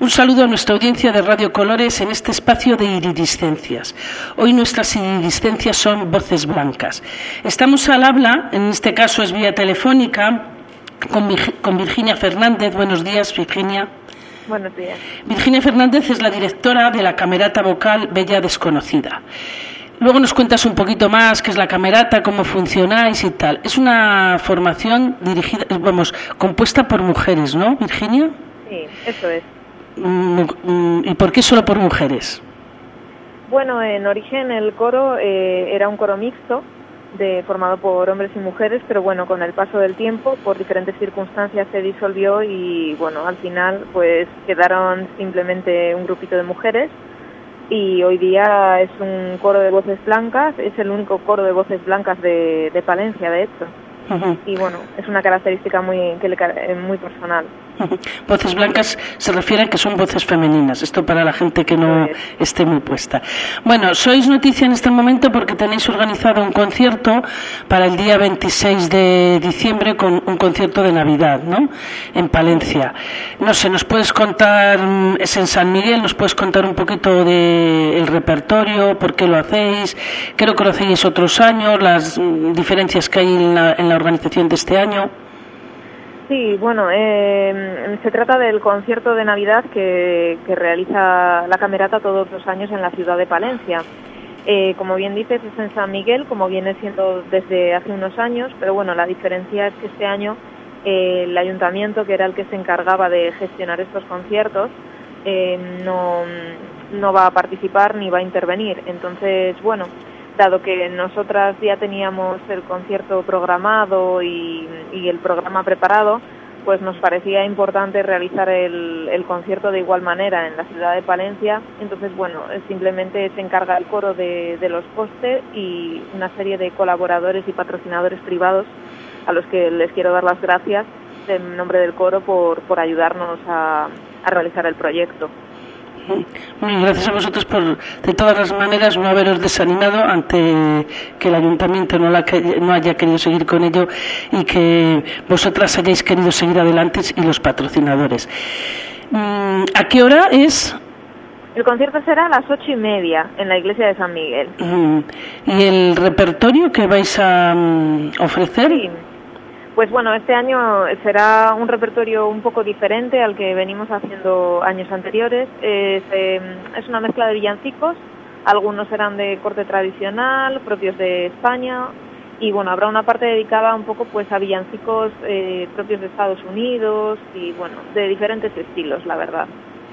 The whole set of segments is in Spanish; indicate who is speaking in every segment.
Speaker 1: Un saludo a nuestra audiencia de Radio Colores en este espacio de iridiscencias. Hoy nuestras iridiscencias son voces blancas. Estamos al habla, en este caso es vía telefónica, con Virginia Fernández. Buenos días, Virginia.
Speaker 2: Buenos días.
Speaker 1: Virginia Fernández es la directora de la Camerata Vocal Bella Desconocida. Luego nos cuentas un poquito más qué es la Camerata, cómo funcionáis y tal. Es una formación dirigida, compuesta por mujeres, ¿no, Virginia?
Speaker 2: Sí, eso es.
Speaker 1: ¿Y por qué solo por mujeres?
Speaker 2: Bueno, en origen el coro era un coro mixto, formado por hombres y mujeres, pero bueno, con el paso del tiempo, por diferentes circunstancias se disolvió y bueno, al final pues quedaron simplemente un grupito de mujeres y hoy día es un coro de voces blancas, es el único coro de voces blancas de Palencia, de hecho. Uh-huh. Y bueno, es una característica muy personal.
Speaker 1: Uh-huh. Voces blancas se refiere a que son voces femeninas, esto para la gente que no esté muy puesta. Bueno, sois noticia en este momento porque tenéis organizado un concierto para el día 26 de diciembre, con un concierto de Navidad, ¿no?, en Palencia. No sé, ¿nos puedes contar, es en San Miguel, nos puedes contar un poquito del repertorio, por qué lo hacéis, qué lo conocéis otros años, las diferencias que hay en la organización de este año?
Speaker 2: Sí, bueno, se trata del concierto de Navidad que realiza la Camerata todos los años en la ciudad de Palencia. Como bien dices, es en San Miguel, como viene siendo desde hace unos años, pero bueno, la diferencia es que este año el ayuntamiento, que era el que se encargaba de gestionar estos conciertos, no va a participar ni va a intervenir. Entonces, bueno, dado que nosotras ya teníamos el concierto programado y el programa preparado, pues nos parecía importante realizar el concierto de igual manera en la ciudad de Palencia. Entonces, bueno, simplemente se encarga el coro de los costes y una serie de colaboradores y patrocinadores privados a los que les quiero dar las gracias en nombre del coro por ayudarnos a realizar el proyecto.
Speaker 1: Bueno, gracias a vosotros por, de todas las maneras, no haberos desanimado ante que el ayuntamiento no haya querido seguir con ello y que vosotras hayáis querido seguir adelante y los patrocinadores. ¿A qué hora es?
Speaker 2: El concierto será a las 8:30 en la iglesia de San Miguel.
Speaker 1: ¿Y el repertorio que vais a ofrecer?
Speaker 2: Sí. Pues bueno, este año será un repertorio un poco diferente al que venimos haciendo años anteriores. Es una mezcla de villancicos, algunos serán de corte tradicional, propios de España, y bueno, habrá una parte dedicada un poco pues a villancicos propios de Estados Unidos y bueno, de diferentes estilos, la verdad.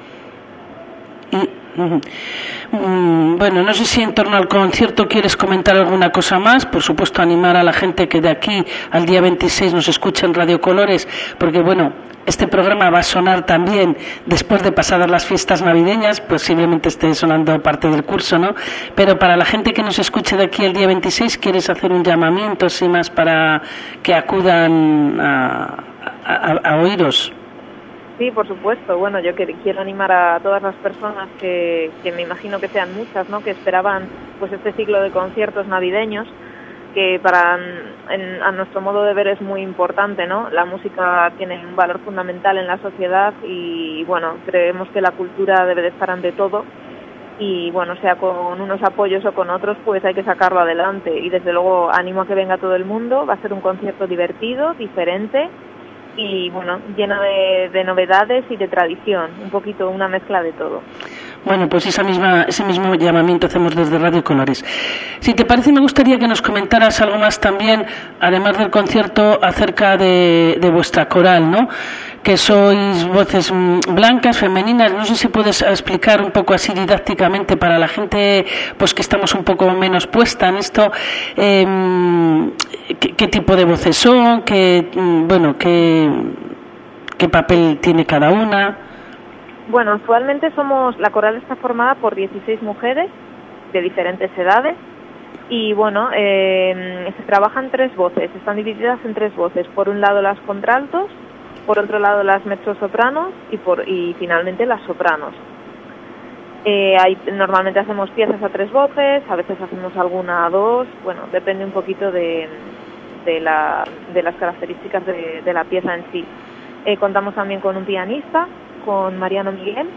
Speaker 1: Bueno, no sé si en torno al concierto quieres comentar alguna cosa más. Por supuesto, animar a la gente que de aquí al día 26 nos escuche en Radio Colores, porque bueno, este programa va a sonar también después de pasadas las fiestas navideñas, posiblemente esté sonando parte del curso, ¿no? Pero para la gente que nos escuche de aquí al día 26, ¿quieres hacer un llamamiento, así más, para que acudan a oíros?
Speaker 2: Sí, por supuesto. Bueno, yo quiero animar a todas las personas que me imagino que sean muchas, ¿no?, que esperaban pues este ciclo de conciertos navideños, que a nuestro modo de ver es muy importante, ¿no? La música tiene un valor fundamental en la sociedad y bueno, creemos que la cultura debe de estar ante todo y bueno, sea con unos apoyos o con otros, pues hay que sacarlo adelante y desde luego animo a que venga todo el mundo. Va a ser un concierto divertido, diferente y bueno, lleno de novedades y de tradición, un poquito una mezcla de todo.
Speaker 1: Bueno, pues ese mismo llamamiento hacemos desde Radio Colores. Si te parece, me gustaría que nos comentaras algo más también, además del concierto, acerca de vuestra coral, ¿no?, que sois voces blancas, femeninas. No sé si puedes explicar un poco así didácticamente para la gente pues que estamos un poco menos puesta en esto, qué tipo de voces son, qué papel tiene cada una.
Speaker 2: Bueno, actualmente la coral está formada por 16 mujeres de diferentes edades y bueno, se trabajan 3 voces, están divididas en 3 voces. Por un lado las contraltos, por otro lado las mezzosopranos y finalmente las sopranos. Normalmente hacemos piezas a 3 voces, a veces hacemos alguna a 2, bueno, depende un poquito de las características de la pieza en sí. Contamos también con un pianista, con Mariano Miguel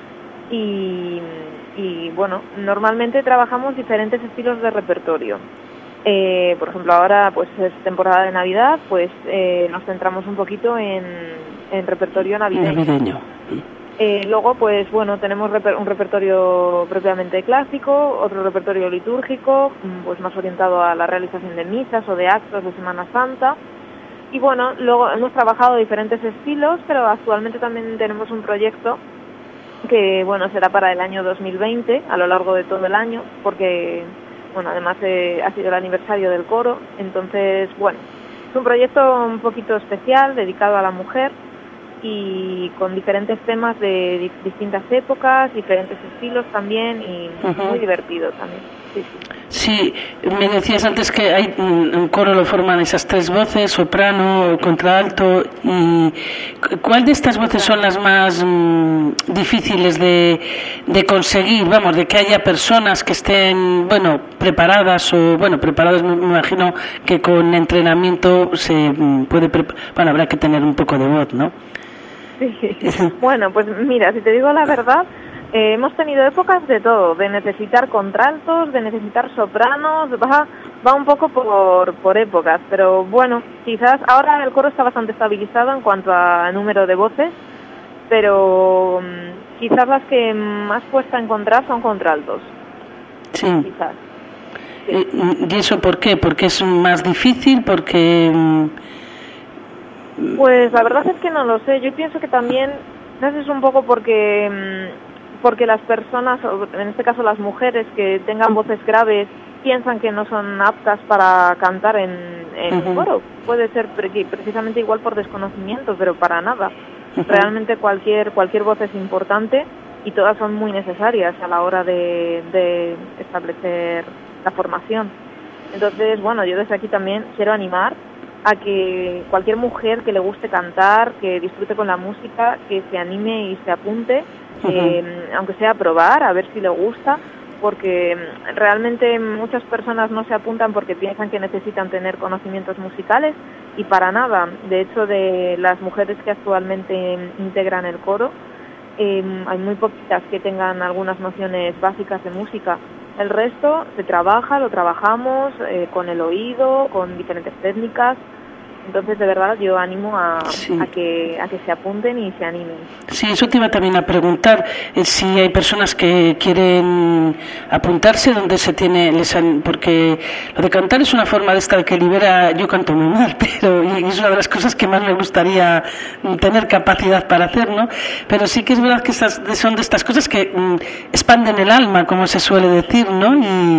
Speaker 2: y bueno, normalmente trabajamos diferentes estilos de repertorio. Por ejemplo, ahora pues es temporada de Navidad, pues nos centramos un poquito en repertorio navideño. Luego, pues bueno, tenemos un repertorio propiamente clásico, otro repertorio litúrgico, pues más orientado a la realización de misas o de actos de Semana Santa. Y bueno, luego hemos trabajado diferentes estilos, pero actualmente también tenemos un proyecto que, bueno, será para el año 2020, a lo largo de todo el año, porque, bueno, además ha sido el aniversario del coro. Entonces, bueno, es un proyecto un poquito especial, dedicado a la mujer, y con diferentes temas de distintas épocas, diferentes estilos también, y muy divertido también.
Speaker 1: Sí, me decías antes que hay un coro lo forman esas tres voces, soprano, contralto, y ¿cuál de estas voces son las más difíciles de conseguir? Vamos, de que haya personas que estén, bueno, preparadas me imagino que con entrenamiento se puede bueno, habrá que tener un poco de voz, ¿no?
Speaker 2: Sí. Bueno, pues mira, si te digo la verdad, hemos tenido épocas de todo, de necesitar contraltos, de necesitar sopranos, va un poco por épocas, pero bueno, quizás ahora el coro está bastante estabilizado en cuanto a número de voces, pero quizás las que más cuesta encontrar son contraltos.
Speaker 1: Sí.
Speaker 2: Quizás. Sí.
Speaker 1: ¿Y eso por qué? ¿Porque es más difícil? ¿Porque...?
Speaker 2: Pues la verdad es que no lo sé. Yo pienso que también es un poco porque las personas, en este caso las mujeres que tengan voces graves, piensan que no son aptas para cantar en un coro. Puede ser precisamente igual por desconocimiento, pero para nada. Realmente cualquier voz es importante y todas son muy necesarias a la hora de establecer la formación. Entonces, bueno, yo desde aquí también quiero animar a que cualquier mujer que le guste cantar, que disfrute con la música, que se anime y se apunte, aunque sea a probar, a ver si le gusta, porque realmente muchas personas no se apuntan porque piensan que necesitan tener conocimientos musicales, y para nada. De hecho, de las mujeres que actualmente integran el coro, hay muy poquitas que tengan algunas nociones básicas de música. El resto lo trabajamos con el oído, con diferentes técnicas. Entonces, de verdad, yo animo a que se apunten y se animen.
Speaker 1: Sí, eso te iba también a preguntar, si hay personas que quieren apuntarse, donde se tiene, porque lo de cantar es una forma de esta que libera. Yo canto muy mal, pero y es una de las cosas que más me gustaría tener capacidad para hacer, ¿no? Pero sí que es verdad que son de estas cosas que expanden el alma, como se suele decir, ¿no?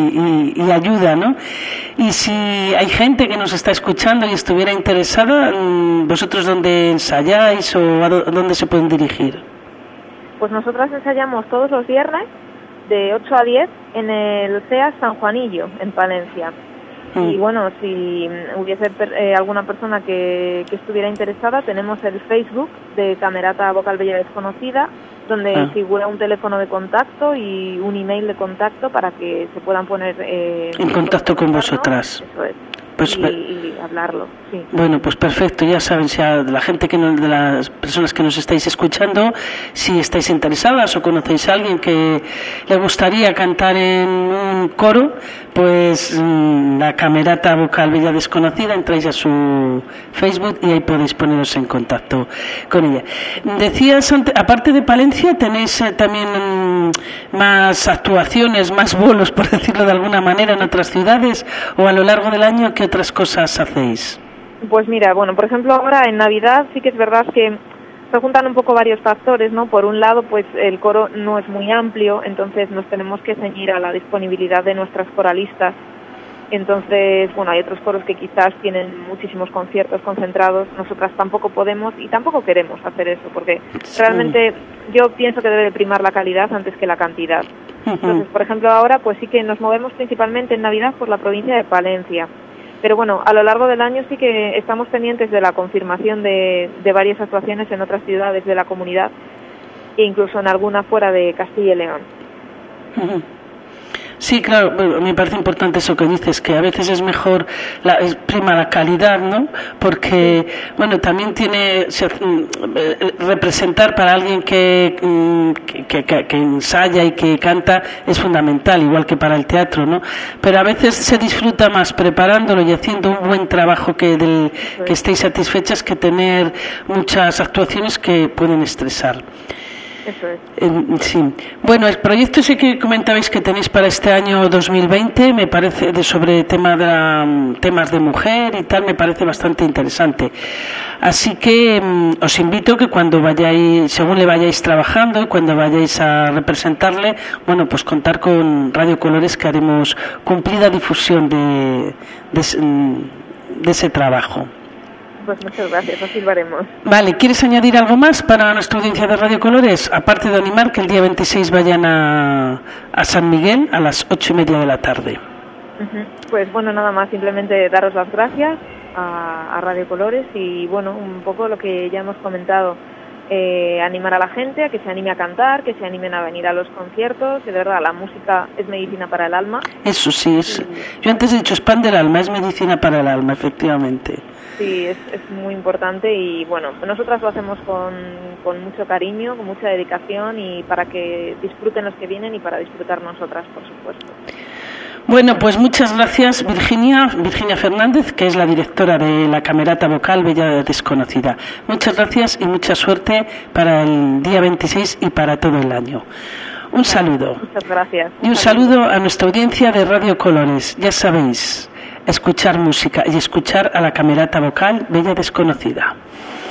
Speaker 1: Y ayuda, ¿no? Y si hay gente que nos está escuchando y estuviera interesada, ¿vosotros dónde ensayáis o a dónde se pueden dirigir?
Speaker 2: Pues nosotras ensayamos todos los viernes de 8 a 10 en el CEA San Juanillo, en Palencia. Y bueno, si hubiese alguna persona que estuviera interesada, tenemos el Facebook de Camerata Vocal Bella Desconocida, donde figura un teléfono de contacto y un email de contacto para que se puedan poner
Speaker 1: en contacto con vosotras.
Speaker 2: Eso es.
Speaker 1: Pues,
Speaker 2: y hablarlo, sí.
Speaker 1: Bueno, pues perfecto, ya saben, si a la gente de las personas que nos estáis escuchando, si estáis interesadas o conocéis a alguien que le gustaría cantar en un coro, pues la Camerata Vocal Bella Desconocida, entráis a su Facebook y ahí podéis poneros en contacto con ella. Decías, aparte de Palencia, ¿tenéis también más actuaciones, más bolos, por decirlo de alguna manera, en otras ciudades o a lo largo del año? ¿Qué otras cosas hacéis?
Speaker 2: Pues mira, bueno, por ejemplo, ahora en Navidad sí que es verdad que se juntan un poco varios factores, ¿no? Por un lado, pues el coro no es muy amplio, entonces nos tenemos que ceñir a la disponibilidad de nuestras coralistas. Entonces, bueno, hay otros coros que quizás tienen muchísimos conciertos concentrados. Nosotras tampoco podemos y tampoco queremos hacer eso, porque realmente yo pienso que debe primar la calidad antes que la cantidad. Entonces, por ejemplo, ahora pues sí que nos movemos principalmente en Navidad por la provincia de Palencia. Pero bueno, a lo largo del año sí que estamos pendientes de la confirmación de varias actuaciones en otras ciudades de la comunidad e incluso en alguna fuera de Castilla y León.
Speaker 1: Sí, claro, me parece importante eso que dices, que a veces es mejor, prima la calidad, ¿no? Porque, bueno, también tiene, representar para alguien que ensaya y que canta es fundamental, igual que para el teatro, ¿no? Pero a veces se disfruta más preparándolo y haciendo un buen trabajo que estéis satisfechas que tener muchas actuaciones que pueden estresar.
Speaker 2: Eso es.
Speaker 1: Sí. Bueno, el proyecto ese que comentabais que tenéis para este año 2020 me parece sobre temas de mujer y tal, me parece bastante interesante. Así que os invito que cuando vayáis, según le vayáis trabajando y cuando vayáis a representarle, bueno, pues contar con Radio Colores, que haremos cumplida difusión de ese trabajo.
Speaker 2: Pues muchas gracias, así lo haremos.
Speaker 1: Vale, ¿quieres añadir algo más para nuestra audiencia de Radio Colores? Aparte de animar que el día 26 vayan a San Miguel a las 8:30 de la tarde.
Speaker 2: Pues bueno, nada más, simplemente daros las gracias a Radio Colores y bueno, un poco lo que ya hemos comentado, animar a la gente a que se anime a cantar, que se animen a venir a los conciertos, que de verdad la música es medicina para el alma.
Speaker 1: Eso sí, yo antes he dicho es pan del alma, es medicina para el alma, efectivamente.
Speaker 2: Sí, es muy importante y bueno, nosotras lo hacemos con mucho cariño, con mucha dedicación y para que disfruten los que vienen y para disfrutar nosotras, por supuesto.
Speaker 1: Bueno, pues muchas gracias Virginia Fernández, que es la directora de la Camerata Vocal Bella Desconocida. Muchas gracias y mucha suerte para el día 26 y para todo el año. Un saludo.
Speaker 2: Muchas gracias.
Speaker 1: Y un saludo a nuestra audiencia de Radio Colores. Ya sabéis, escuchar música y escuchar a la Camerata Vocal Bella Desconocida.